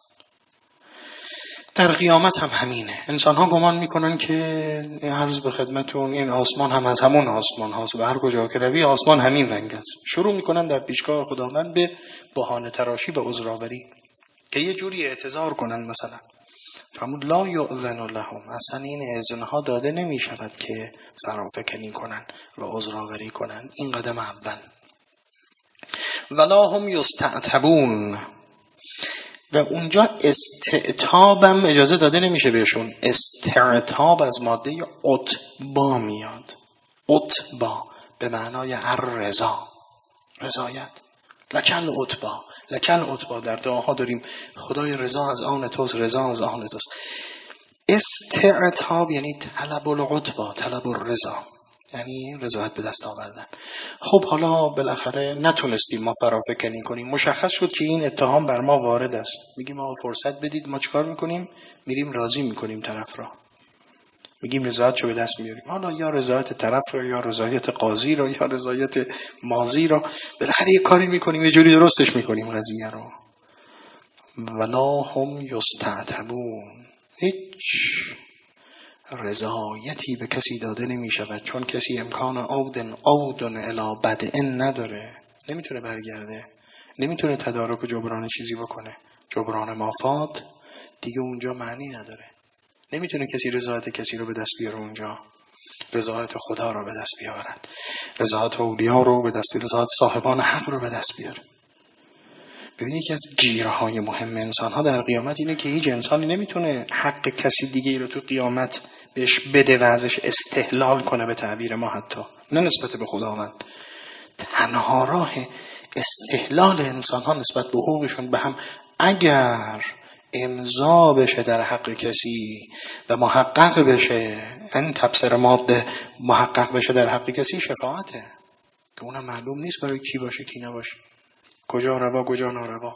در قیامت هم همینه. انسان ها گمان میکنن که عرض به خدمتون این آسمان هم از همون آسمان هاست و هر کجا که روی آسمان همین رنگ است. شروع میکنن در پیشگاه خداوند به بهانه تراشی و عذرآوری که یه جوری اعتذار کنن. مثلا فرمود لا یؤذن لهم، اصلا این اذنها داده نمی شود که فرافکنی کنن و عذرآوری کنن. این قدم اول. ولا هم یستعتبون، و اونجا استعتابم اجازه داده نمیشه بهشون. استعتاب از ماده عتبا میاد. عتبا به معنای الرضا، رضایت. لکل عتبا، لکل عتبا. در دعاها داریم خدای رضا از آن توست، رضا از آن توست. استعتاب یعنی طلب العتبا، طلب الرضا، یعنی رضایت به دست آوردن. خب حالا بالاخره نتونستیم ما فرافکنی کنیم، مشخص شد که این اتهام بر ما وارد است. میگیم آقا فرصت بدید. ما چیکار میکنیم؟ میریم راضی میکنیم طرف را، میگیم رضایتشو به دست میاریم. حالا یا رضایت طرف رو، یا رضایت قاضی رو، یا رضایت ماضی رو، بالاخره یه کاری میکنیم، یه جوری درستش میکنیم قضیه رو. ولا هم یستعتبون. هیچ رضایتی به کسی داده نمی شود، چون کسی امکان عودن عودن الی بدء نداره. نمیتونه برگرده، نمیتونه تدارک و جبران چیزی بکنه. جبران مافات دیگه اونجا معنی نداره. نمیتونه کسی رضایت کسی رو به دست بیاره اونجا. رضایت خدا رو به دست بیارد، رضایت اولیاء رو به دست، رضایت صاحبان حق رو به دست بیاره. ببینید که از گیرهای مهم انسان ها در قیامت اینه که هیچ انسانی نمیتونه حق کسی دیگه رو تو قیامت بهش بده و ازش استحلال کنه، به تعبیر ما حتی نه نسبت به خداوند. تنها راه استحلال انسان ها نسبت به حقوقشون به هم اگر امضا بشه در حق کسی و محقق بشه، این تبصره ماده محقق بشه در حق کسی، شفاعته که اونم معلوم نیست برای کی باشه کی نباشه، کجا روا کجا ناروا.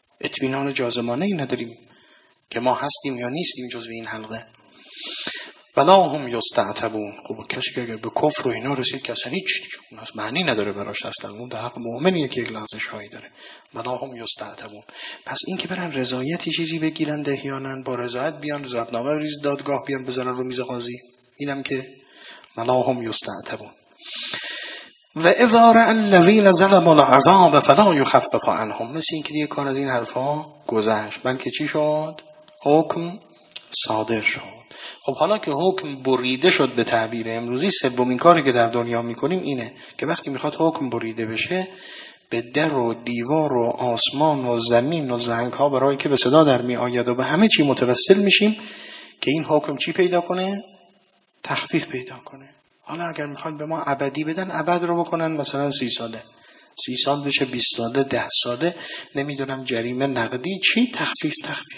اطمینان جازمانه ای نداریم که ما هستیم یا نیستیم جزو این حلقه. ولا هم یستعتبون. خب کسی که اگر به کفر و اینا رسید که اصلا هیچ معنی نداره براش، اصلا اون در حق مؤمنیه که یک لغزش هایی داره. ولا هم یستعتبون. پس این که برن رضایتی چیزی بگیرن دهیانن، با رضایت بیان رضایتنامه ریز دادگاه بیان بزنن رو میز قاضی، اینم که ولا هم یستعتبون. و اذا رأى الذين ظلموا العذاب فلا يخفف عنهم. مثل این که دیگه کار از این حرفا گذشت، بلکه چی شد؟ حکم صادر شد. خب حالا که حکم بریده شد به تعبیر امروزی، سومین کاری که در دنیا میکنیم اینه که وقتی میخواد حکم بریده بشه، به در و دیوار و آسمان و زمین و زنگ ها برای که به صدا در می آید و به همه چی متوسل میشیم که این حکم چی پیدا کنه؟ تخفیف پیدا کنه. حالا اگر میخوان به ما ابدی بدن، ابد رو بکنن مثلا سی ساله، سی سال بشه بیست ساله، ده ساله، نمیدونم جریمه نقدی چی، تخفیف تخفیف.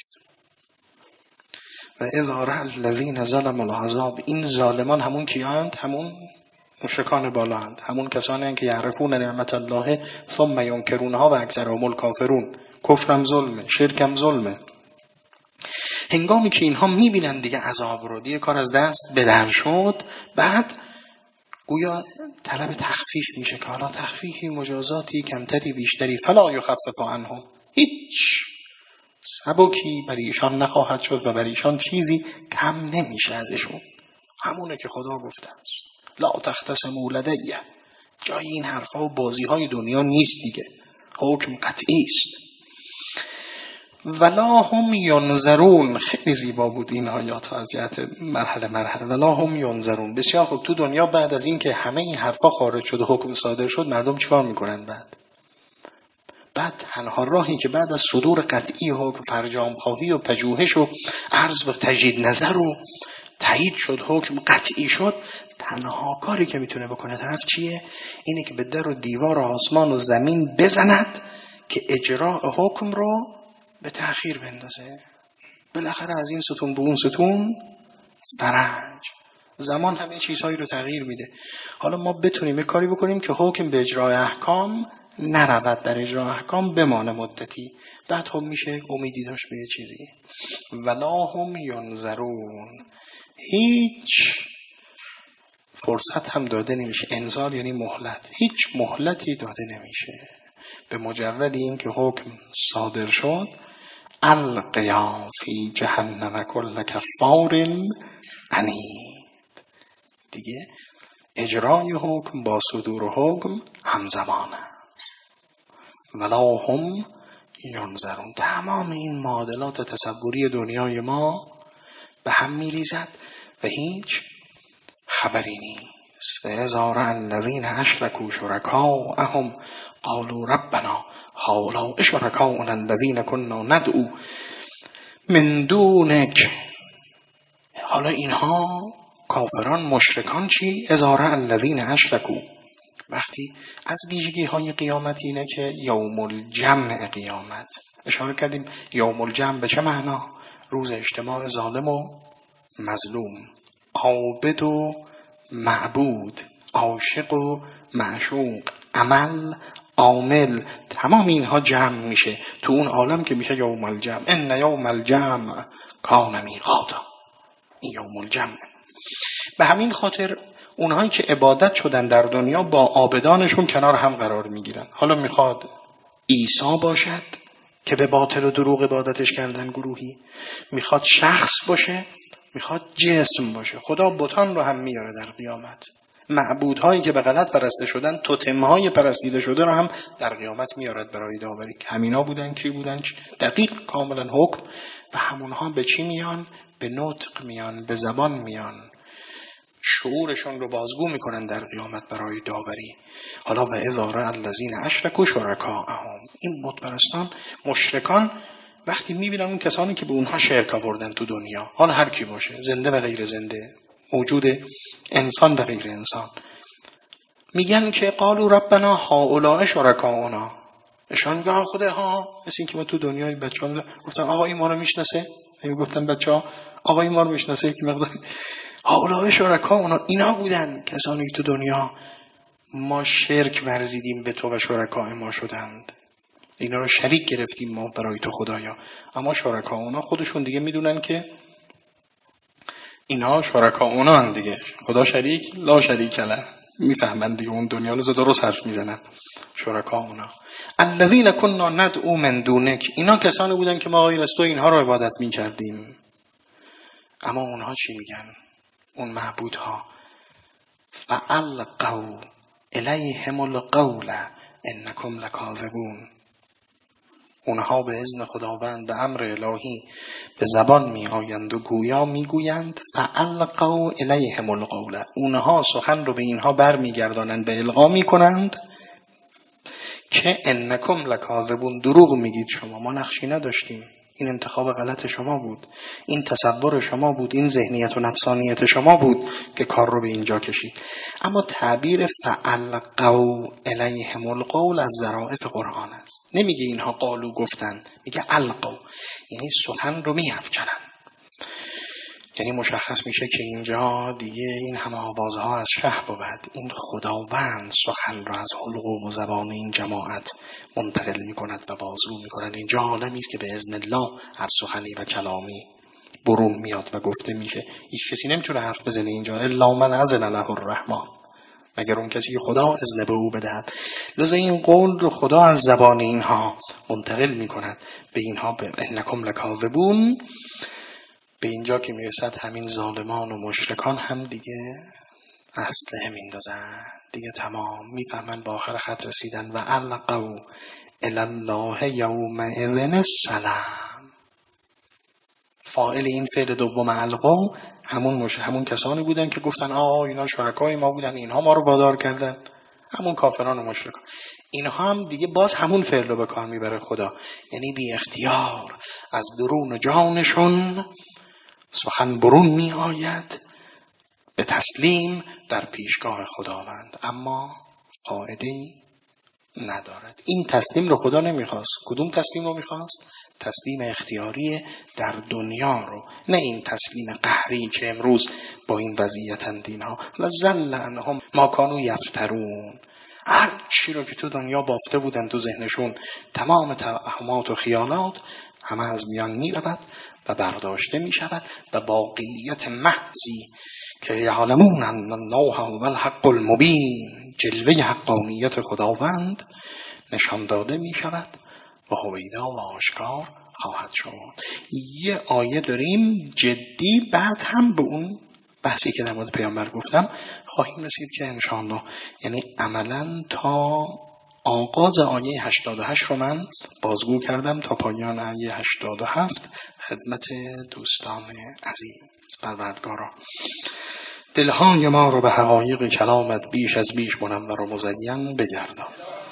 و اذا رأى الذين ظلموا العذاب. این ظالمان همون کیاند؟ همون مشرکان بالاند، همون کسانی هستند که یعرفون نعمت الله ثم ینکرونها و اکثرهم الکافرون. کفرم ظلمه، شرکم ظلمه. هنگامی که اینها میبینن دیگه عذاب رو، دیگه کار از دست به در شد، بعد گویا طلب تخفیف میشه که حالا تخفیفی، مجازاتی، کمتری بیشتری، فلا یخفف عنهم، هیچ سبکی بر ایشان نخواهد شد و بر ایشان چیزی کم نمیشه ازشون. همونه که خدا گفته است لا تختصموا لدی. جای این حرفا و بازی های دنیا نیست دیگه، حکم قطعی است. ولا هم ینظرون. خیلی زیبا بود این آیات از جهت مرحله مرحله. ولا هم ینظرون. بسیار خوب. تو دنیا بعد از این که همه این حرفا خارج شد و حکم صادر شد، مردم چیکار میکنن بعد؟ بعد تنها راهی که بعد از صدور قطعی حکم، فرجام خواهی و پژوهش و عرض و تجدید نظر و تایید شد، حکم قطعی شد، تنها کاری که میتونه بکنه طرف چیه؟ اینه که به در و دیوار و آسمان و زمین بزند که اجراء حکم رو به تأخیر بندازه. بالاخره از این ستون به اون ستون فرج. زمان همه چیزهایی رو تغییر میده. حالا ما بتونیم یک کاری بکنیم که حکم به اجرای احکام نرود، در اجرای احکام بمانه مدتی، بعد خب میشه امیدی داشت به یه چیزی. ولا هم ینظرون. هیچ فرصت هم داده نمیشه. انذار یعنی مهلت، هیچ مهلتی داده نمیشه. به مجرد این که حکم صادر شد، القیا فی جهنم کل کفار عنید. دیگه اجرای حکم با صدور حکم همزمانه. ولا هم ینظرون. تمام این معادلات تصوری دنیای ما به هم میریزد و هیچ خبری نیست. و اذا رأى الذین اشرکوا شرکاءهم قالوا ربنا هؤلاء شرکاؤنا الذین كنا ندعو من دونک. حالا اینها کافران مشرکان چی؟ اذا رأى الذین اشرکوا. وقتی از ویژگی های قیامت اینه که یوم الجمع قیامت. اشاره کردیم یوم الجمع به چه معنا؟ روز اجتماع ظالم و مظلوم، عابد و معبود، عاشق و معشوق، عمل عامل، تمام اینها جمع میشه تو اون عالم که میشه یوم الجمع. ان یوم الجمع کان میقاتا. این یوم الجمع. به همین خاطر اونهایی که عبادت شدن در دنیا با عابدانشون کنار هم قرار میگیرن. حالا میخواد عیسی باشد که به باطل و دروغ عبادتش کردن گروهی، میخواد شخص باشه، میخواد جسم باشه. خدا بتان رو هم میاره در قیامت. معبودهایی که به غلط پرسته شدن، توتمهای پرستیده شده رو هم در قیامت میارد برای داوری. همینا بودن کی بودن؟ دقیق کاملا حکم. و همونها به چی میان؟ به نطق میان، به زبان میان، شعورشون رو بازگو میکنن در قیامت برای داوری. حالا و اذا رأى الذین اشرکوا شرکاءهم. این بت پرستان مشرکان وقتی میبینن اون کسانی که به اونها شرک آوردن تو دنیا، حالا هر کی باشه، زنده و غیر زنده، موجود انسان و غیر انسان، میگن که قالوا ربنا هؤلاء شرکاؤنا. اشان میگن خداها، مثل این که ما تو دنیای بچه‌ها گفتن آقا این ما رو میشناسه، میگفتن بچه‌ها آقا این ما رو میشناسه، که مقدار هؤلاء شرکاؤنا، اینا بودن کسانی که تو دنیا ما شرک ورزیدیم به تو و شرکای ما شدند، اینا رو شریک گرفتیم ما برای تو خدایا. اما شرکاؤنا خودشون دیگه میدونن که اینها شرکا اونا هم دیگه، خدا شریک لا شریک له، میفهمن دیگه اون دنیا رو درست حرف میزنن. شرکا اونا الذین کنا ندعو من دونک، اینا کسانی بودن که ما غیر از تو اینها رو عبادت میکردیم. اما اونها چی میگن؟ اون معبودها فالقوا الیهم القول انکم لکاذبون، اونها به اذن خداوند به امر الهی به زبان می آیند و گویا می گویند فالقوا الیهم القول، اونها سخن رو به اینها بر می گردانند، به القا می کنند که انکم لکاذبون، دروغ میگید شما، ما نقشی نداشتیم، این انتخاب غلط شما بود، این تصور شما بود، این ذهنیت و نفسانیت شما بود که کار رو به اینجا کشید. اما تعبیر فالقوا الیهم القول از ظرافت قرآن است. نمیگه اینها قالو گفتن، میگه القوا، یعنی سخن رو میافکنن. یعنی مشخص میشه که اینجا دیگه این همه آوازها از شه بود، این خداوند سخن را از حلق و زبان این جماعت منتقل میکند و بازگو میکند. اینجا عالمی است که به اذن الله هر سخنی و کلامی برون میاد و گفته میشه. هیچ کسی نمیتونه حرف بزنه اینجا الا من اذن له الرحمن، مگر اون کسی که خدا اذن به او بدهد. لذا این قول رو خدا از زبان اینها منتقل میکند به اینها، به انکم لکاذبون. به اینجا که میرسد همین ظالمان و مشرکان هم دیگه اسلحه میندازن دیگه، تمام میفهمن با آخر خط رسیدن. و القوا الی الله یومئذ السلام، فاعل این فعل دوم القوا همون مش... همون کسانی بودن که گفتن آه اینا شرکای ما بودن، اینها ما رو وادار کردن، همون کافران و مشرکان. اینها هم دیگه باز همون فعل رو به کار میبره خدا، یعنی بی اختیار از درون جانشون سخن برون می آید به تسلیم در پیشگاه خداوند، اما فایده‌ای ندارد. این تسلیم رو خدا نمیخواست. کدوم تسلیم رو میخواست؟ تسلیم اختیاری در دنیا رو، نه این تسلیم قهری که امروز با این وضعیتند اینها. لزل عنهم ما کانوا یفترون، هر چی رو که تو دنیا بافته بودن تو ذهنشون، تمام توهمات و خیالات همه از میان می رود و برداشته می شود و واقعیت محضی که یعلمون ان الله هو الحق المبین، جلوه حقانیت خداوند نشان داده می شود و هویدا و آشکار خواهد شد. یه آیه داریم جدی، بعد هم به اون بحثی که در مورد پیامبر گفتم خواهیم رسید که انشاءالله، یعنی عملا تا آغاز آیه هشتاد و هشت رو من بازگو کردم تا پایان آیه هشتاد و هفت خدمت دوستان عزیز. پروردگارا دلهای ما رو به حقایق کلامت بیش از بیش منور و مزین بگردان.